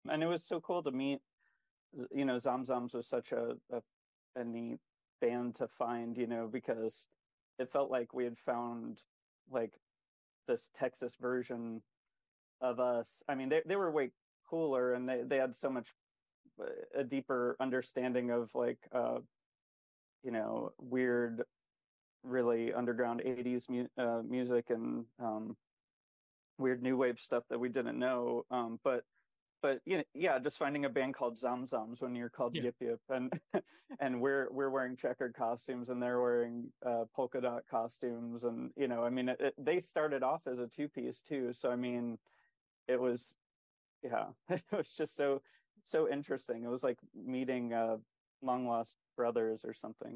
And it was so cool to meet, Zomzoms was such a neat band to find, because it felt like we had found like this Texas version of us. I mean, they were way cooler, and they had so much a deeper understanding of like weird, really underground 80s music, and weird new wave stuff that we didn't know. But yeah, just finding a band called Zomzoms when you're called Yeah. Yip Yip, and and we're wearing checkered costumes, and they're wearing polka dot costumes, and I mean, they started off as a two piece too. So I mean, it was, yeah, it was just so interesting. It was like meeting long lost brothers or something.